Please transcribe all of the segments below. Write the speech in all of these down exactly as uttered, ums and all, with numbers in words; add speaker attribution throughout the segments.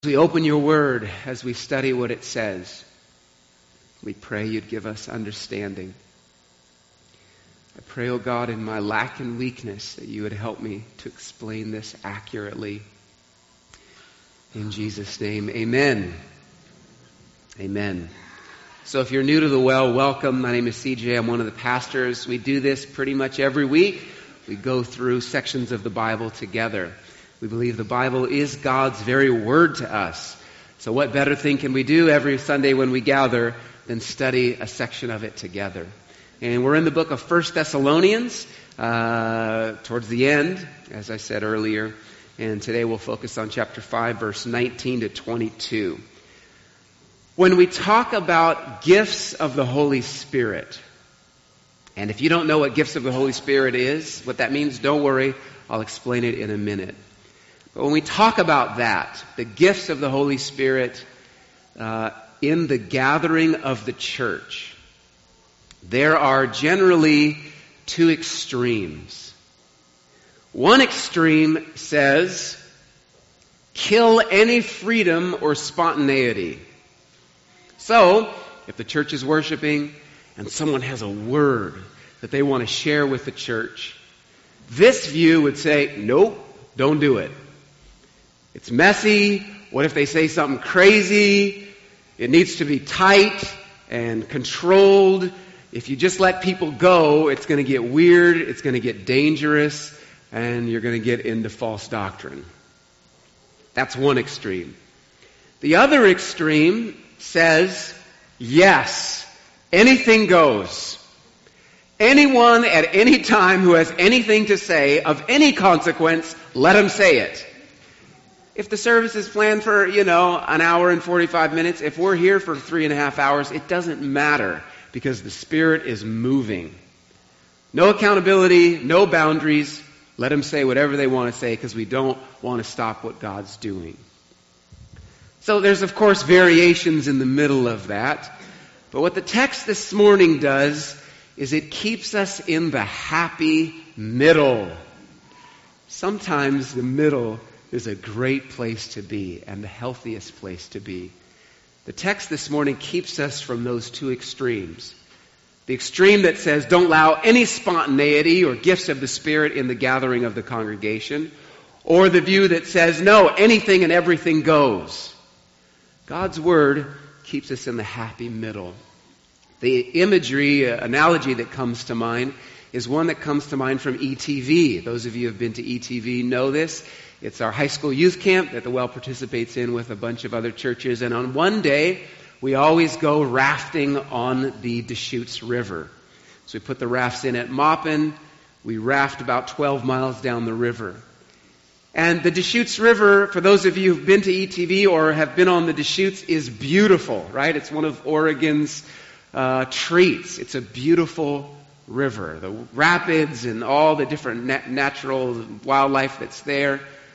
Speaker 1: As we open your word, as we study what it says, we pray you'd give us understanding. I pray, O God, in my lack and weakness, that you would help me to explain this accurately. In Jesus' name, amen. Amen. So if you're new to the well, welcome. My name is C J. I'm one of the pastors. We do this pretty much every week. We go through sections of the Bible together. We believe the Bible is God's very word to us. So what better thing can we do every Sunday when we gather than study a section of it together? And we're in the book of First Thessalonians, uh, towards the end, as I said earlier. And today we'll focus on chapter five, verse nineteen to twenty-two. When we talk about gifts of the Holy Spirit, and if you don't know what gifts of the Holy Spirit is, what that means, don't worry, I'll explain it in a minute. But when we talk about that, the gifts of the Holy Spirit uh, in the gathering of the church, there are generally two extremes. One extreme says, kill any freedom or spontaneity. So, if the church is worshiping and someone has a word that they want to share with the church, this view would say, nope, don't do it. It's messy. What if they say something crazy? It needs to be tight and controlled. If you just let people go, it's going to get weird, it's going to get dangerous, and you're going to get into false doctrine. That's one extreme. The other extreme says, yes, anything goes. Anyone at any time who has anything to say of any consequence, let him say it. If the service is planned for, you know, an hour and forty-five minutes, if we're here for three and a half hours, it doesn't matter because the Spirit is moving. No accountability, no boundaries. Let them say whatever they want to say because we don't want to stop what God's doing. So there's, of course, variations in the middle of that. But what the text this morning does is it keeps us in the happy middle. Sometimes the middle is a great place to be and the healthiest place to be. The text this morning keeps us from those two extremes. The extreme that says don't allow any spontaneity or gifts of the Spirit in the gathering of the congregation, or the view that says no, anything and everything goes. God's Word keeps us in the happy middle. The imagery, uh, analogy that comes to mind is one that comes to mind from E T V. Those of you who have been to E T V know this. It's our high school youth camp that the Well participates in with a bunch of other churches. And on one day, we always go rafting on the Deschutes River. So we put the rafts in at Maupin. We raft about twelve miles down the river. And the Deschutes River, for those of you who've been to E T V or have been on the Deschutes, is beautiful, right? It's one of Oregon's uh, treats. It's a beautiful river. The rapids and all the different nat- natural wildlife that's there.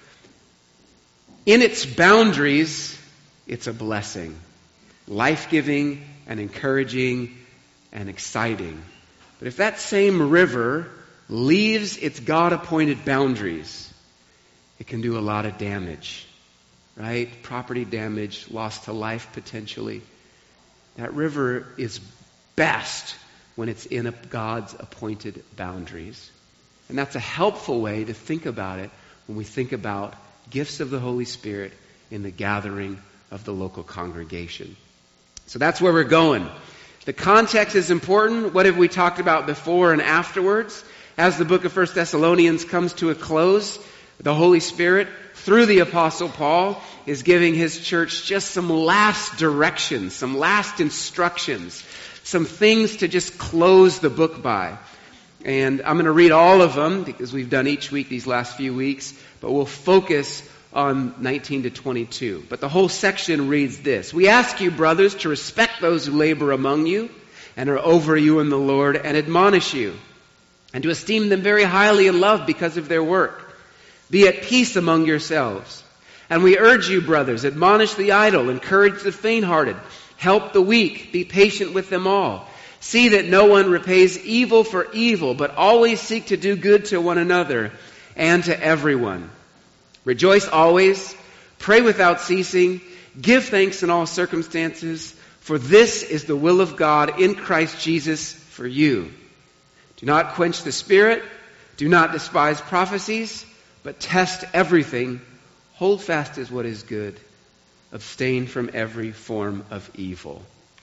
Speaker 1: In its boundaries, it's a blessing. Life-giving and encouraging and exciting. But if that same river leaves its God-appointed boundaries, it can do a lot of damage, right? Property damage, loss to life potentially. That river is best when it's in a God's appointed boundaries. And that's a helpful way to think about it when we think about gifts of the Holy Spirit in the gathering of the local congregation. So that's where we're going. The context is important. What have we talked about before and afterwards? As the book of First Thessalonians comes to a close, the Holy Spirit, through the Apostle Paul, is giving his church just some last directions, some last instructions, some things to just close the book by. And I'm going to read all of them because we've done each week these last few weeks, but we'll focus on nineteen to twenty-two. But the whole section reads this. We ask you, brothers, to respect those who labor among you and are over you in the Lord and admonish you, and to esteem them very highly in love because of their work. Be at peace among yourselves. And we urge you, brothers, admonish the idle, encourage the faint-hearted, help the weak, be patient with them all. See that no one repays evil for evil, but always seek to do good to one another and to everyone. Rejoice always, Pray without ceasing. Give thanks in all circumstances, for this is the will of God in Christ Jesus for you. Do not quench the Spirit. Do not despise prophecies, but test everything. Hold fast as what is good. Abstain from every form of evil.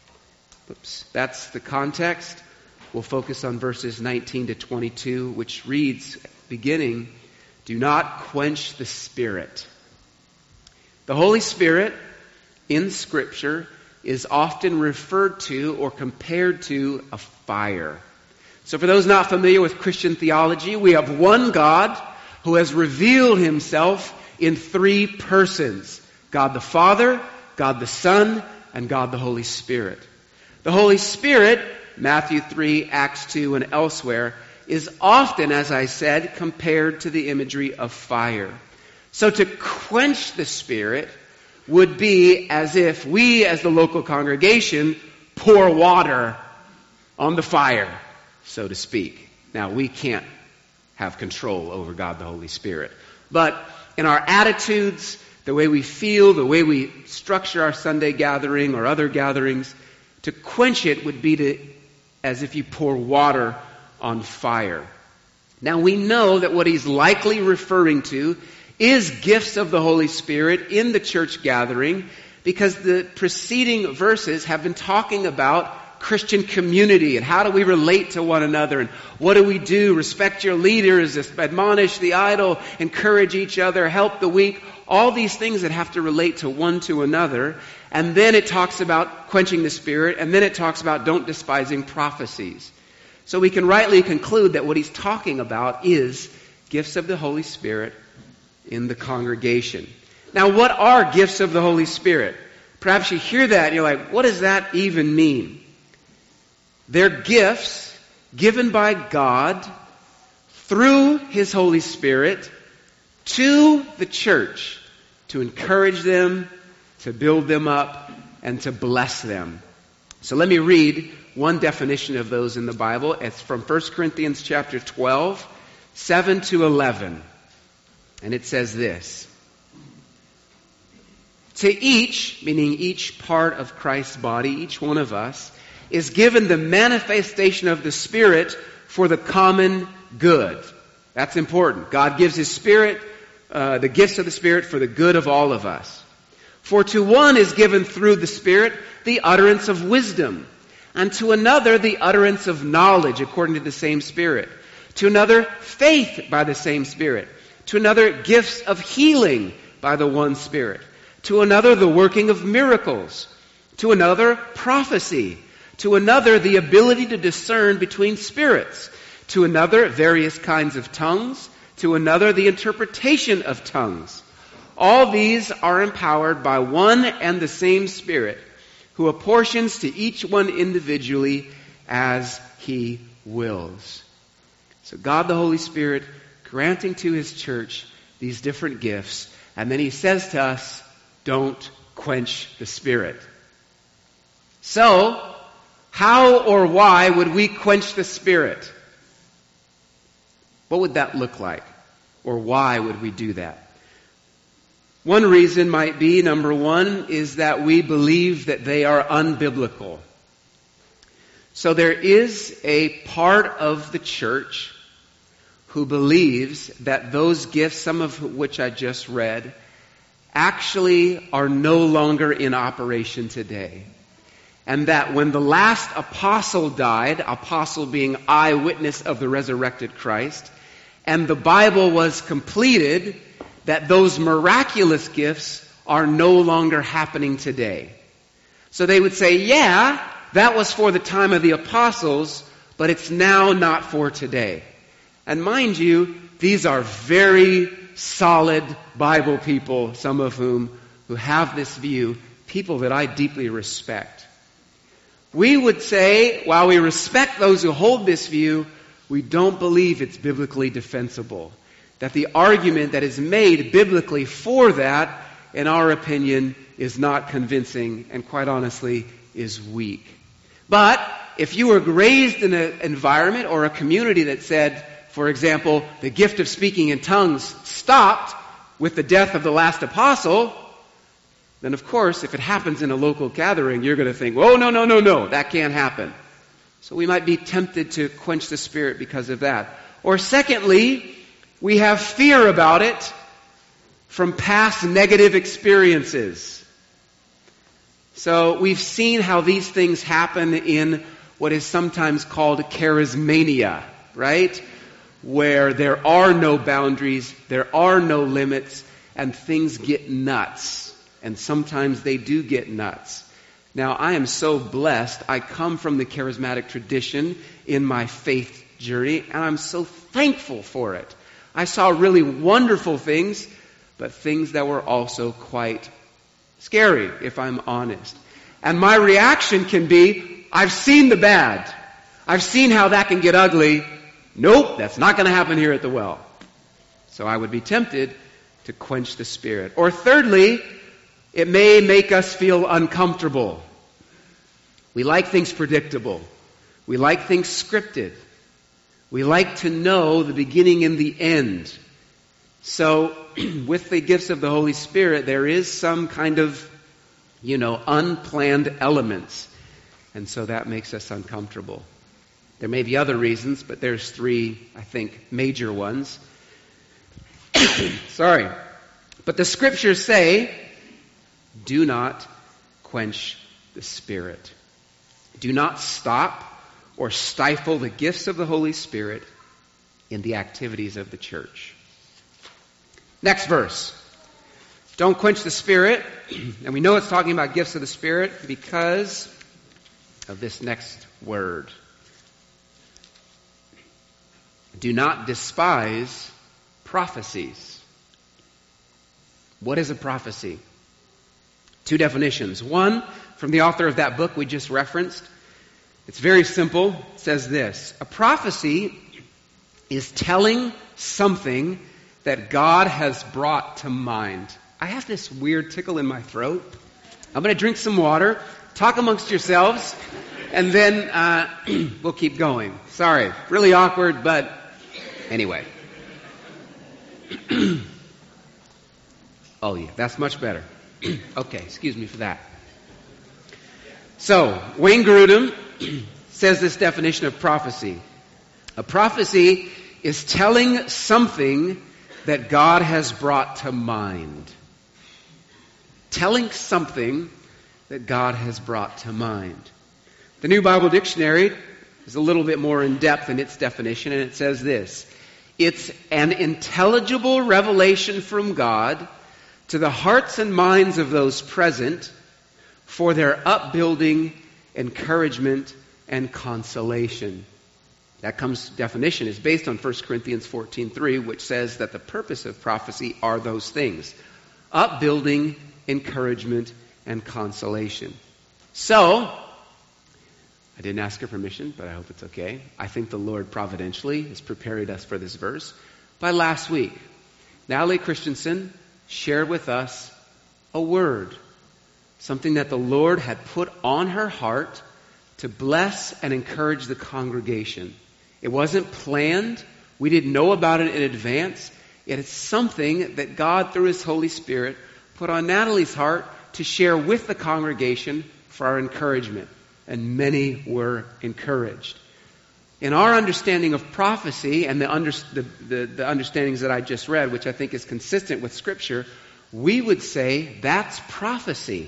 Speaker 1: Oops. That's the context. We'll focus on verses nineteen to twenty-two, which reads, beginning, do not quench the Spirit. The Holy Spirit in Scripture is often referred to or compared to a fire. So for those not familiar with Christian theology, we have one God who has revealed himself in three persons. God the Father, God the Son, and God the Holy Spirit. The Holy Spirit, Matthew three, Acts two, and elsewhere, is often, as I said, compared to the imagery of fire. So to quench the Spirit would be as if we, as the local congregation, pour water on the fire, so to speak. Now, we can't have control over God the Holy Spirit. But in our attitudes, the way we feel, the way we structure our Sunday gathering or other gatherings, to quench it would be to, as if you pour water on fire. Now, we know that what he's likely referring to is gifts of the Holy Spirit in the church gathering, because the preceding verses have been talking about Christian community and how do we relate to one another and what do we do? Respect your leaders, admonish the idle, encourage each other, help the weak, all these things that have to relate to one to another. And then it talks about quenching the Spirit, and then it talks about don't despising prophecies. So we can rightly conclude that what he's talking about is gifts of the Holy Spirit in the congregation. Now, what are gifts of the Holy Spirit? Perhaps you hear that and you're like, what does that even mean? They're gifts given by God through His Holy Spirit to the church to encourage them, to build them up, and to bless them. So let me read one definition of those in the Bible. It's from First Corinthians chapter twelve, seven to eleven. And it says this. To each, meaning each part of Christ's body, each one of us, is given the manifestation of the Spirit for the common good. That's important. God gives His Spirit, uh, the gifts of the Spirit for the good of all of us. For to one is given through the Spirit the utterance of wisdom, and to another the utterance of knowledge according to the same Spirit. To another faith by the same Spirit. To another gifts of healing by the one Spirit. To another the working of miracles. To another prophecy. To another the ability to discern between spirits. To another various kinds of tongues. To another the interpretation of tongues. All these are empowered by one and the same Spirit, who apportions to each one individually as He wills. So God the Holy Spirit granting to His church these different gifts, and then He says to us, don't quench the Spirit. So, how or why would we quench the Spirit? What would that look like? Or why would we do that? One reason might be, number one, is that we believe that they are unbiblical. So there is a part of the church who believes that those gifts, some of which I just read, actually are no longer in operation today. And that when the last apostle died, apostle being eyewitness of the resurrected Christ, and the Bible was completed, that those miraculous gifts are no longer happening today. So they would say, yeah, that was for the time of the apostles, but it's now not for today. And mind you, these are very solid Bible people, some of whom who have this view, people that I deeply respect. We would say, while we respect those who hold this view, we don't believe it's biblically defensible. That the argument that is made biblically for that, in our opinion, is not convincing and quite honestly is weak. But if you were raised in an environment or a community that said, for example, the gift of speaking in tongues stopped with the death of the last apostle, then of course, if it happens in a local gathering, you're going to think, oh, no, no, no, no, that can't happen. So we might be tempted to quench the Spirit because of that. Or secondly, we have fear about it from past negative experiences. So we've seen how these things happen in what is sometimes called charismania, right? Where there are no boundaries, there are no limits, and things get nuts. And sometimes they do get nuts. Now, I am so blessed. I come from the charismatic tradition in my faith journey, and I'm so thankful for it. I saw really wonderful things, but things that were also quite scary, if I'm honest. And my reaction can be, I've seen the bad. I've seen how that can get ugly. Nope, that's not going to happen here at the well. So I would be tempted to quench the Spirit. Or thirdly, it may make us feel uncomfortable. We like things predictable. We like things scripted. We like to know the beginning and the end. So, with the gifts of the Holy Spirit, there is some kind of, you know, unplanned elements. And so that makes us uncomfortable. There may be other reasons, but there's three, I think, major ones. Sorry. But the Scriptures say, do not quench the Spirit. Do not stop or stifle the gifts of the Holy Spirit in the activities of the church. Next verse. Don't quench the Spirit. And we know it's talking about gifts of the Spirit because of this next word. Do not despise prophecies. What is a prophecy? Two definitions. One, from the author of that book we just referenced. It's very simple. It says this. A prophecy is telling something that God has brought to mind. I have this weird tickle in my throat. I'm going to drink some water, talk amongst yourselves, and then uh, we'll keep going. Sorry. Really awkward, but anyway. Oh, yeah, that's much better. Okay, excuse me for that. So, Wayne Grudem says this definition of prophecy. A prophecy is telling something that God has brought to mind. Telling something that God has brought to mind. The New Bible Dictionary is a little bit more in depth in its definition, and it says this. It's an intelligible revelation from God to the hearts and minds of those present for their upbuilding, encouragement, and consolation. That comes definition is based on First Corinthians fourteen three, which says that the purpose of prophecy are those things. Upbuilding, encouragement, and consolation. So, I didn't ask her permission, but I hope it's okay. I think the Lord providentially has prepared us for this verse. By last week, Natalie Christensen shared with us a word. Something that the Lord had put on her heart to bless and encourage the congregation. It wasn't planned. We didn't know about it in advance. Yet it's something that God, through His Holy Spirit, put on Natalie's heart to share with the congregation for our encouragement. And many were encouraged. In our understanding of prophecy and the, under, the, the, the understandings that I just read, which I think is consistent with Scripture, we would say that's prophecy.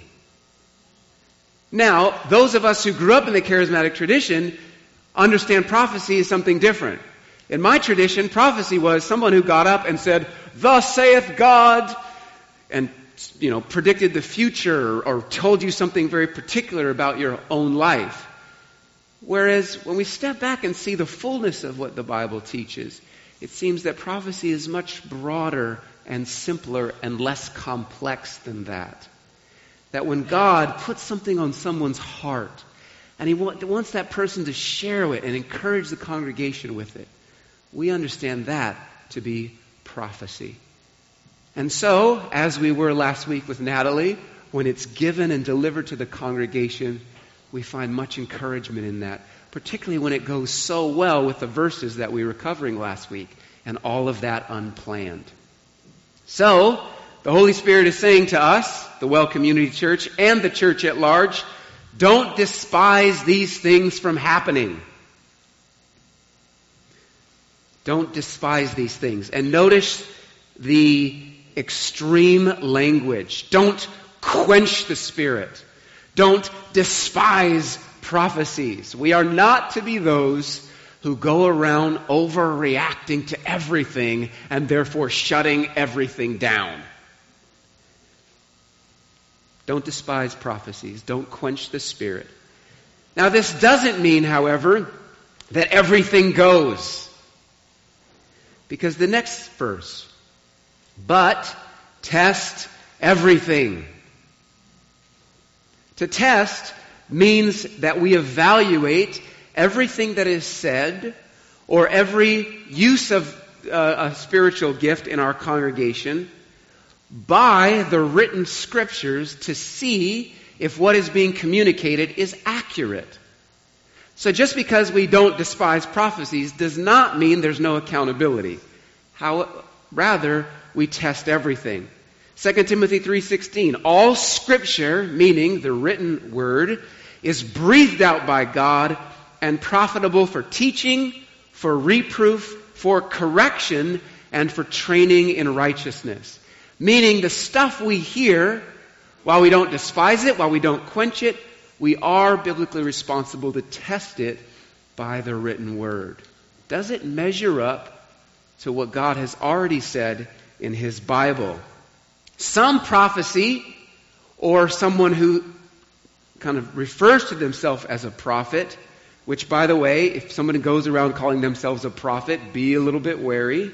Speaker 1: Now, those of us who grew up in the charismatic tradition understand prophecy as something different. In my tradition, prophecy was someone who got up and said, "Thus saith God," and you know, predicted the future or told you something very particular about your own life. Whereas when we step back and see the fullness of what the Bible teaches, it seems that prophecy is much broader and simpler and less complex than that. That when God puts something on someone's heart and He wants that person to share it and encourage the congregation with it, we understand that to be prophecy. And so, as we were last week with Natalie, when it's given and delivered to the congregation, we find much encouragement in that, particularly when it goes so well with the verses that we were covering last week, and all of that unplanned. So, The Holy Spirit is saying to us, the Well Community Church, and the church at large, don't despise these things from happening. Don't despise these things. And notice the extreme language. Don't quench the Spirit. Don't despise prophecies. We are not to be those who go around overreacting to everything and therefore shutting everything down. Don't despise prophecies. Don't quench the Spirit. Now, this doesn't mean, however, that everything goes. Because the next verse, but test everything. To test means that we evaluate everything that is said or every use of uh, a spiritual gift in our congregation by the written scriptures to see if what is being communicated is accurate. So just because we don't despise prophecies does not mean there's no accountability. How, rather, we test everything. Second Timothy three sixteen, all scripture, meaning the written word, is breathed out by God and profitable for teaching, for reproof, for correction, and for training in righteousness. Meaning the stuff we hear, while we don't despise it, while we don't quench it, we are biblically responsible to test it by the written word. Does it measure up to what God has already said in His Bible? Some prophecy, or someone who kind of refers to themselves as a prophet, which, by the way, if someone goes around calling themselves a prophet, be a little bit wary.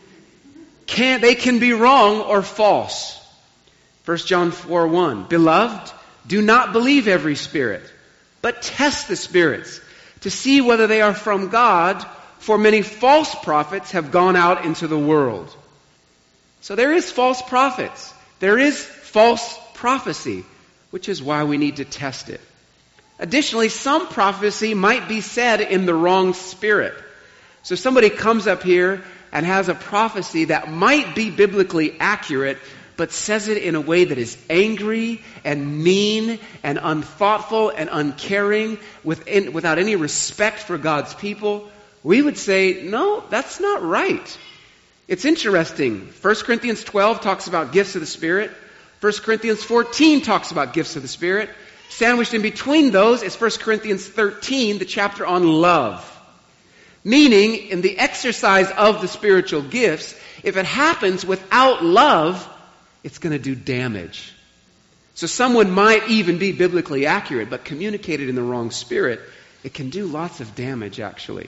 Speaker 1: Can, they can be wrong or false. First John four one, Beloved, do not believe every spirit, but test the spirits to see whether they are from God, for many false prophets have gone out into the world. So there is false prophets. There is false prophecy, which is why we need to test it. Additionally, some prophecy might be said in the wrong spirit. So somebody comes up here and has a prophecy that might be biblically accurate, but says it in a way that is angry and mean and unthoughtful and uncaring, within, without any respect for God's people. We would say, no, that's not right. It's interesting. First Corinthians twelve talks about gifts of the Spirit. First Corinthians fourteen talks about gifts of the Spirit. Sandwiched in between those is First Corinthians thirteen, the chapter on love. Meaning, in the exercise of the spiritual gifts, if it happens without love, it's going to do damage. So someone might even be biblically accurate, but communicated in the wrong spirit, it can do lots of damage, actually.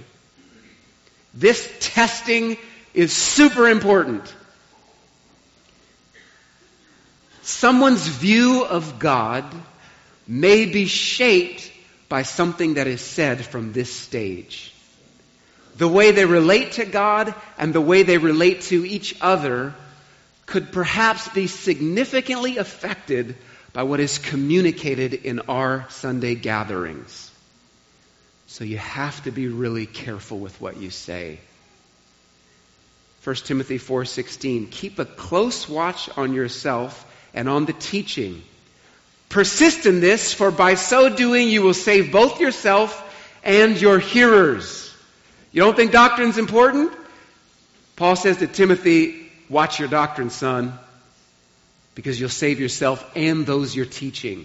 Speaker 1: This testing is super important. Someone's view of God may be shaped by something that is said from this stage. The way they relate to God and the way they relate to each other could perhaps be significantly affected by what is communicated in our Sunday gatherings. So you have to be really careful with what you say. First Timothy four sixteen, keep a close watch on yourself and on the teaching. Persist in this, for by so doing you will save both yourself and your hearers. You don't think doctrine's important? Paul says to Timothy, watch your doctrine, son, because you'll save yourself and those you're teaching.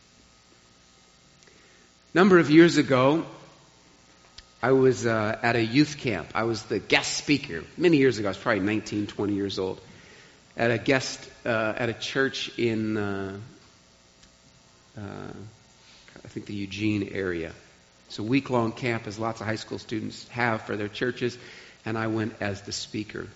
Speaker 1: A number of years ago, I was uh, at a youth camp. I was the guest speaker. Many years ago, I was probably nineteen, twenty years old. At a guest, uh, at a church in, uh, uh, I think the Eugene area. It's a week-long camp, as lots of high school students have for their churches, and I went as the speaker.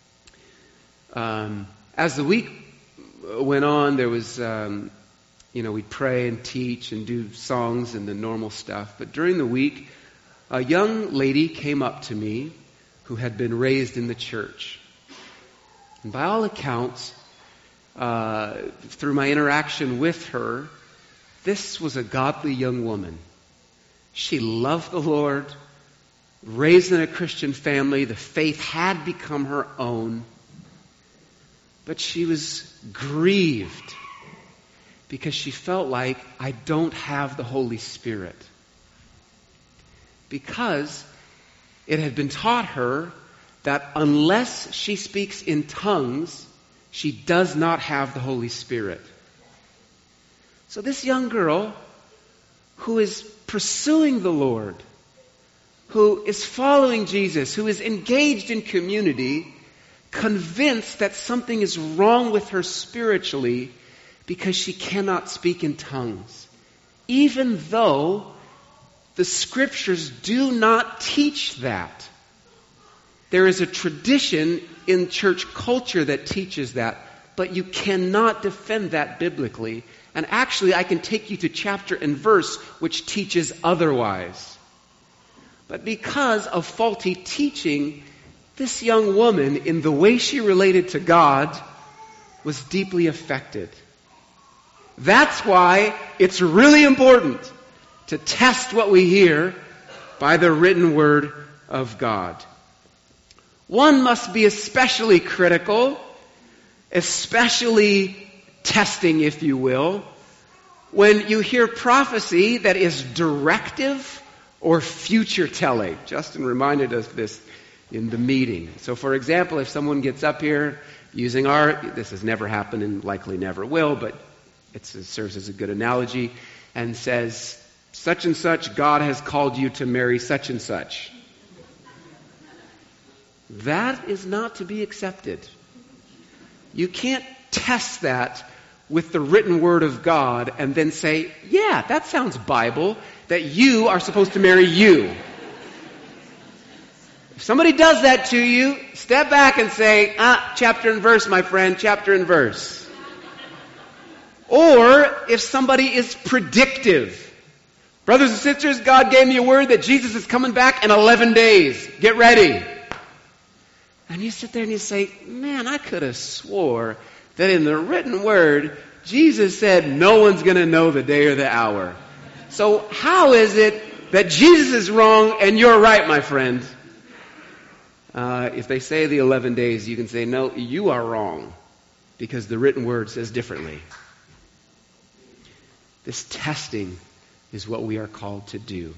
Speaker 1: Um, as the week went on, there was, um, you know, we'd pray and teach and do songs and the normal stuff. But during the week, a young lady came up to me who had been raised in the church. And by all accounts, uh, through my interaction with her, this was a godly young woman. She loved the Lord, raised in a Christian family. The faith had become her own. But she was grieved because she felt like, I don't have the Holy Spirit. Because it had been taught her that unless she speaks in tongues, she does not have the Holy Spirit. So this young girl who is pursuing the Lord, who is following Jesus, who is engaged in community, convinced that something is wrong with her spiritually because she cannot speak in tongues, even though the Scriptures do not teach that. There is a tradition in church culture that teaches that, but you cannot defend that biblically. And actually, I can take you to chapter and verse which teaches otherwise. But because of faulty teaching, this young woman, in the way she related to God, was deeply affected. That's why it's really important to test what we hear by the written word of God. One must be especially critical, especially testing, if you will, when you hear prophecy that is directive or future telling. Justin reminded us of this in the meeting. So for example, if someone gets up here using our, this has never happened and likely never will, but it's, it serves as a good analogy, and says, such and such, God has called you to marry such and such. That is not to be accepted. You can't test that with the written word of God and then say, yeah, that sounds Bible, that you are supposed to marry you. If somebody does that to you, step back and say, ah, chapter and verse, my friend, chapter and verse. Or if somebody is predictive. Brothers and sisters, God gave me a word that Jesus is coming back in eleven days. Get ready. And you sit there and you say, man, I could have swore that in the written word, Jesus said no one's going to know the day or the hour. So how is it that Jesus is wrong and you're right, my friend? Uh, if they say the eleven days, you can say, no, you are wrong, because the written word says differently. This testing is what we are called to do.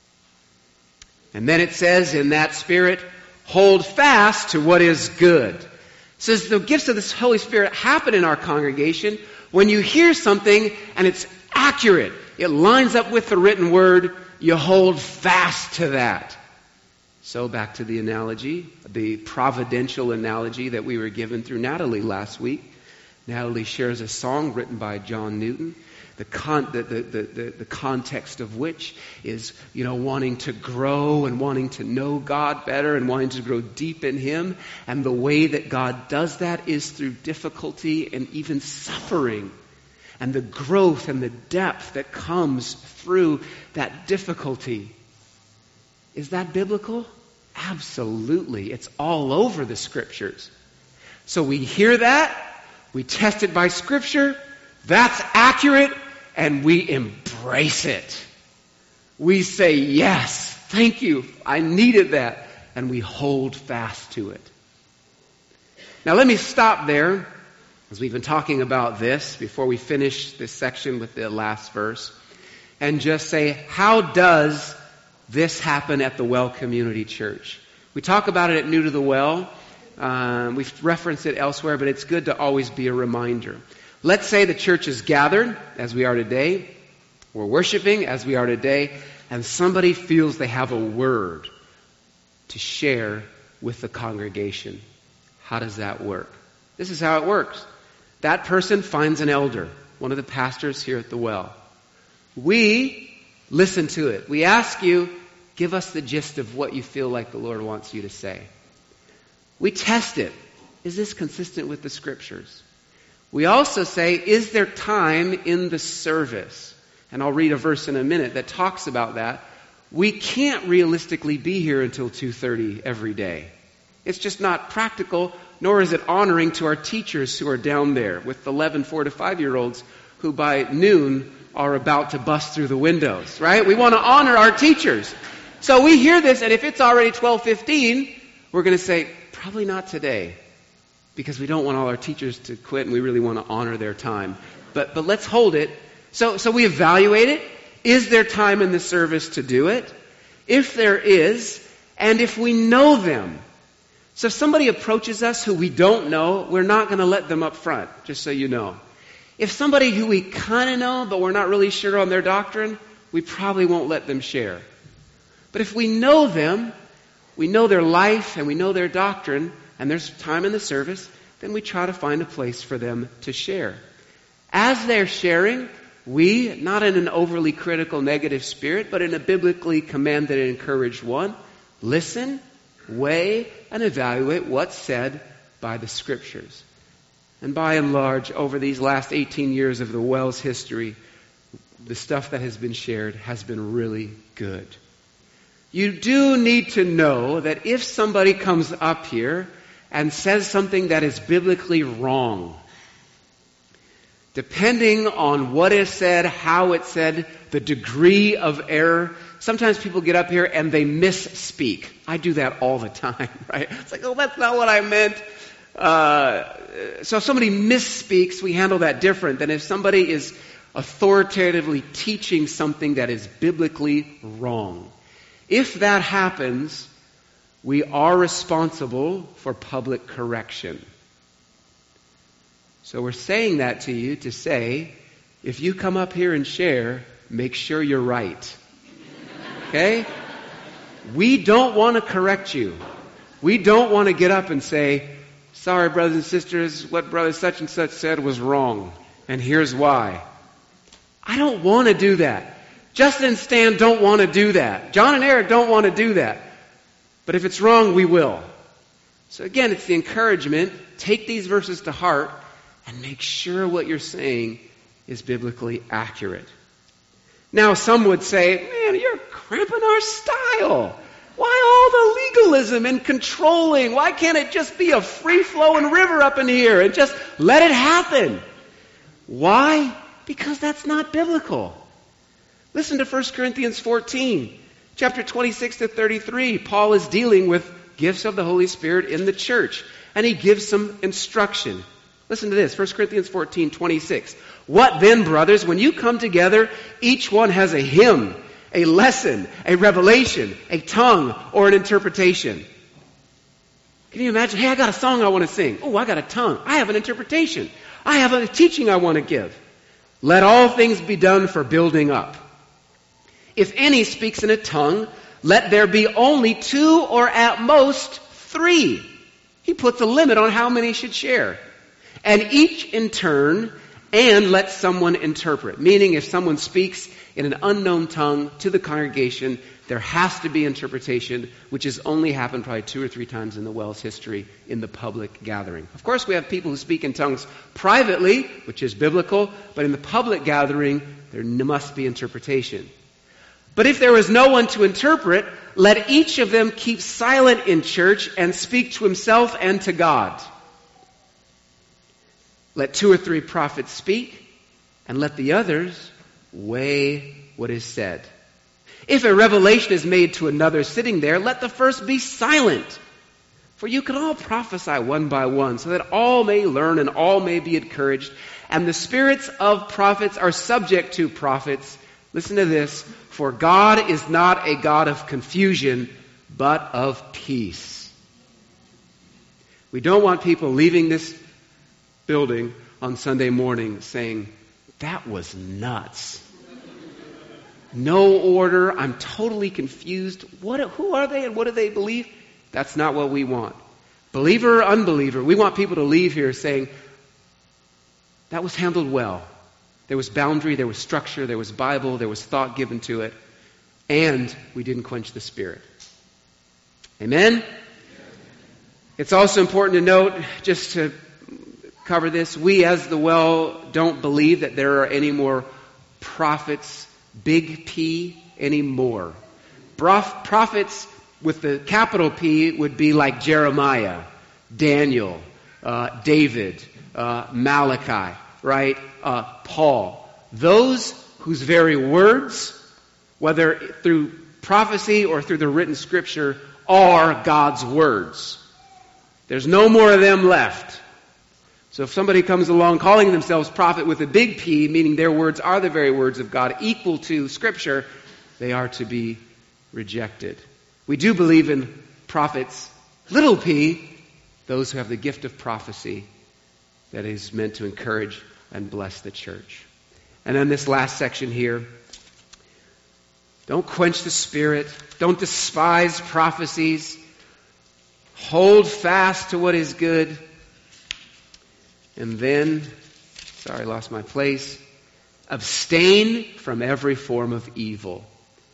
Speaker 1: And then it says in that spirit, hold fast to what is good. It says the gifts of the Holy Spirit happen in our congregation when you hear something and it's accurate. It lines up with the written word. You hold fast to that. So back to the analogy, the providential analogy that we were given through Natalie last week. Natalie shares a song written by John Newton. The, con- the, the, the, the, the context of which is, you know, wanting to grow and wanting to know God better and wanting to grow deep in Him. And the way that God does that is through difficulty and even suffering. And the growth and the depth that comes through that difficulty. Is that biblical? Absolutely. It's all over the Scriptures. So we hear that, we test it by Scripture, that's accurate, and we embrace it. We say, yes, thank you, I needed that, and we hold fast to it. Now let me stop there, as we've been talking about this, before we finish this section with the last verse, and just say, how does this happen at the Well Community Church? We talk about it at New to the Well. Um, we've referenced it elsewhere, but it's good to always be a reminder. Let's say the church is gathered, as we are today. We're worshiping, as we are today. And somebody feels they have a word to share with the congregation. How does that work? This is how it works. That person finds an elder, one of the pastors here at the Well. We listen to it. We ask you, give us the gist of what you feel like the Lord wants you to say. We test it. Is this consistent with the Scriptures? We also say, is there time in the service? And I'll read a verse in a minute that talks about that. We can't realistically be here until two thirty every day. It's just not practical, nor is it honoring to our teachers who are down there with eleven, four to five-year-olds who by noon are about to bust through the windows, right? We want to honor our teachers. So we hear this, and if it's already twelve fifteen, we're going to say, probably not today. because we don't want all our teachers to quit and we really want to honor their time. But but let's hold it. So so we evaluate it. Is there time in the service to do it? If there is, and if we know them. So if somebody approaches us who we don't know, we're not going to let them up front, just so you know. If somebody who we kind of know, but we're not really sure on their doctrine, we probably won't let them share. But if we know them, we know their life and we know their doctrine, and there's time in the service, then we try to find a place for them to share. As they're sharing, we, not in an overly critical, negative spirit, but in a biblically commanded and encouraged one, listen, weigh, and evaluate what's said by the Scriptures. And by and large, over these last eighteen years of the Wells history, the stuff that has been shared has been really good. You do need to know that if somebody comes up here and says something that is biblically wrong, depending on what is said, how it's said, the degree of error, sometimes people get up here and they misspeak. I do that all the time, right? It's like, oh, that's not what I meant. Uh, so if somebody misspeaks, we handle that different than if somebody is authoritatively teaching something that is biblically wrong. If that happens, we are responsible for public correction. So we're saying that to you to say, if you come up here and share, make sure you're right. Okay? We don't want to correct you. We don't want to get up and say, sorry, brothers and sisters, what brother such and such said was wrong, and here's why. I don't want to do that. Justin and Stan don't want to do that. John and Eric don't want to do that. But if it's wrong, we will. So again, it's the encouragement. Take these verses to heart and make sure what you're saying is biblically accurate. Now, some would say, man, you're cramping our style. Why all the legalism and controlling? Why can't it just be a free-flowing river up in here and just let it happen? Why? Because that's not biblical. Listen to First Corinthians fourteen, chapter twenty-six to thirty-three. Paul is dealing with gifts of the Holy Spirit in the church, and he gives some instruction. Listen to this, First Corinthians fourteen, twenty-six. What then, brothers, when you come together, each one has a hymn, a lesson, a revelation, a tongue, or an interpretation. Can you imagine? Hey, I got a song I want to sing. Oh, I got a tongue. I have an interpretation. I have a teaching I want to give. Let all things be done for building up. If any speaks in a tongue, let there be only two or at most three. He puts a limit on how many should share. And each in turn, and let someone interpret. Meaning if someone speaks in an unknown tongue to the congregation, there has to be interpretation, which has only happened probably two or three times in the Wells history in the public gathering. Of course, we have people who speak in tongues privately, which is biblical, but in the public gathering, there must be interpretation. But if there is no one to interpret, let each of them keep silent in church and speak to himself and to God. Let two or three prophets speak, and let the others weigh what is said. If a revelation is made to another sitting there, let the first be silent. For you can all prophesy one by one, so that all may learn and all may be encouraged. And the spirits of prophets are subject to prophets. Listen to this. For God is not a God of confusion, but of peace. We don't want people leaving this building on Sunday morning saying, that was nuts. No order. I'm totally confused. What? Who are they and what do they believe? That's not what we want. Believer or unbeliever, we want people to leave here saying, that was handled well. There was boundary, there was structure, there was Bible, there was thought given to it, and we didn't quench the Spirit. Amen? It's also important to note, just to cover this, we as the Well don't believe that there are any more prophets, big P, anymore. Prof- prophets with the capital P would be like Jeremiah, Daniel, uh, David, uh, Malachi, right? Uh, Paul. Those whose very words, whether through prophecy or through the written scripture, are God's words. There's no more of them left. So if somebody comes along calling themselves prophet with a big P, meaning their words are the very words of God, equal to Scripture, they are to be rejected. We do believe in prophets, little p, those who have the gift of prophecy that is meant to encourage and bless the church. And then this last section here, don't quench the Spirit, don't despise prophecies, hold fast to what is good. And then, sorry, I lost my place. Abstain from every form of evil.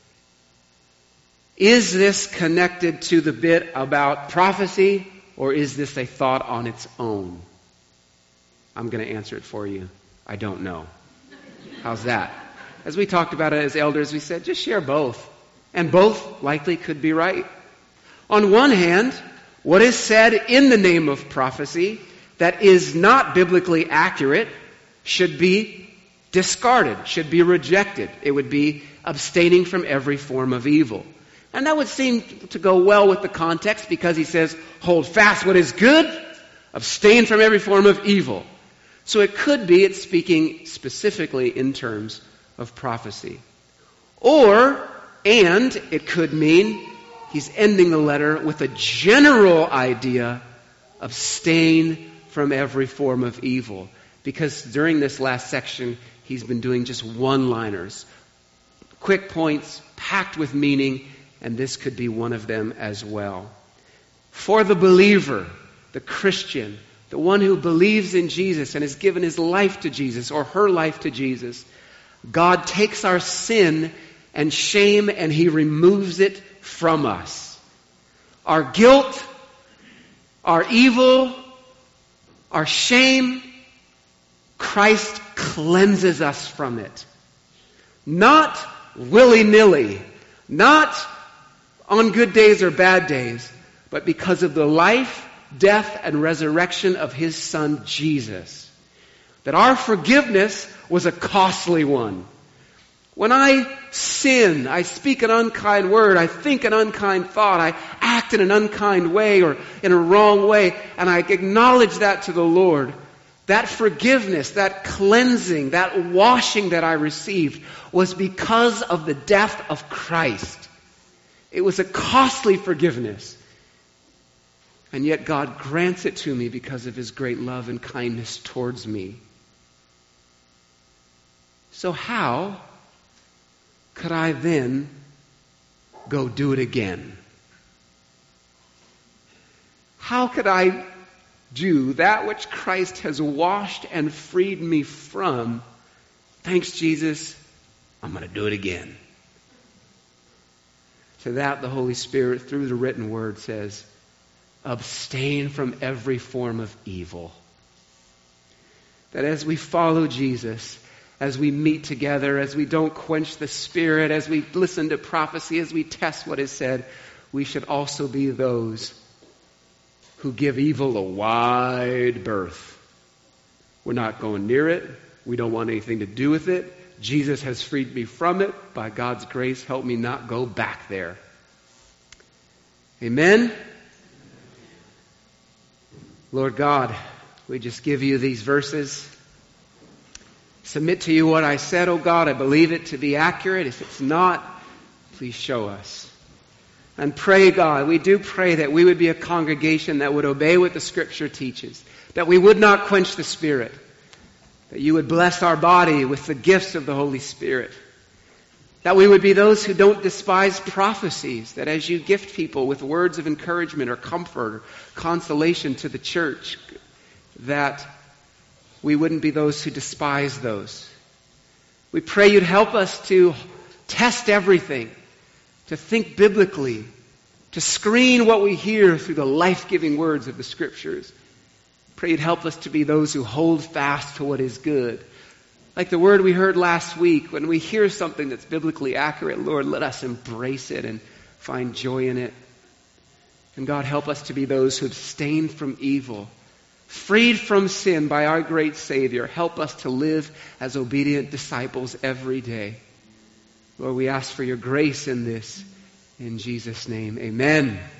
Speaker 1: Is this connected to the bit about prophecy, or is this a thought on its own? I'm going to answer it for you. I don't know. How's that? As we talked about it as elders, we said, just share both. And both likely could be right. On one hand, what is said in the name of prophecy that is not biblically accurate should be discarded, should be rejected. It would be abstaining from every form of evil. And that would seem to go well with the context because he says, hold fast what is good, abstain from every form of evil. So it could be it's speaking specifically in terms of prophecy. Or, and it could mean he's ending the letter with a general idea, abstain from every form of evil. Because during this last section, he's been doing just one-liners. Quick points, packed with meaning, and this could be one of them as well. For the believer, the Christian, the one who believes in Jesus and has given his life to Jesus or her life to Jesus, God takes our sin and shame and he removes it from us. Our guilt, our evil, our shame, Christ cleanses us from it. Not willy-nilly, not on good days or bad days, but because of the life, death, and resurrection of His Son, Jesus. That our forgiveness was a costly one. When I sin, I speak an unkind word, I think an unkind thought, I act in an unkind way or in a wrong way, and I acknowledge that to the Lord, that forgiveness, that cleansing, that washing that I received was because of the death of Christ. It was a costly forgiveness. And yet God grants it to me because of His great love and kindness towards me. So how could I then go do it again? How could I do that which Christ has washed and freed me from? Thanks, Jesus, I'm going to do it again. To that, the Holy Spirit, through the written word, says, abstain from every form of evil. That as we follow Jesus, as we meet together, as we don't quench the Spirit, as we listen to prophecy, as we test what is said, we should also be those who give evil a wide berth. We're not going near it. We don't want anything to do with it. Jesus has freed me from it. By God's grace, help me not go back there. Amen? Lord God, we just give you these verses. Submit to you what I said, oh God. I believe it to be accurate. If it's not, please show us. And pray, God, we do pray that we would be a congregation that would obey what the Scripture teaches, that we would not quench the Spirit, that you would bless our body with the gifts of the Holy Spirit, that we would be those who don't despise prophecies, that as you gift people with words of encouragement or comfort or consolation to the church, that we wouldn't be those who despise those. We pray you'd help us to test everything, to think biblically, to screen what we hear through the life-giving words of the Scriptures. Pray you'd help us to be those who hold fast to what is good. Like the word we heard last week, when we hear something that's biblically accurate, Lord, let us embrace it and find joy in it. And God, help us to be those who abstain from evil, freed from sin by our great Savior. Help us to live as obedient disciples every day. Lord, we ask for your grace in this. In Jesus' name, amen.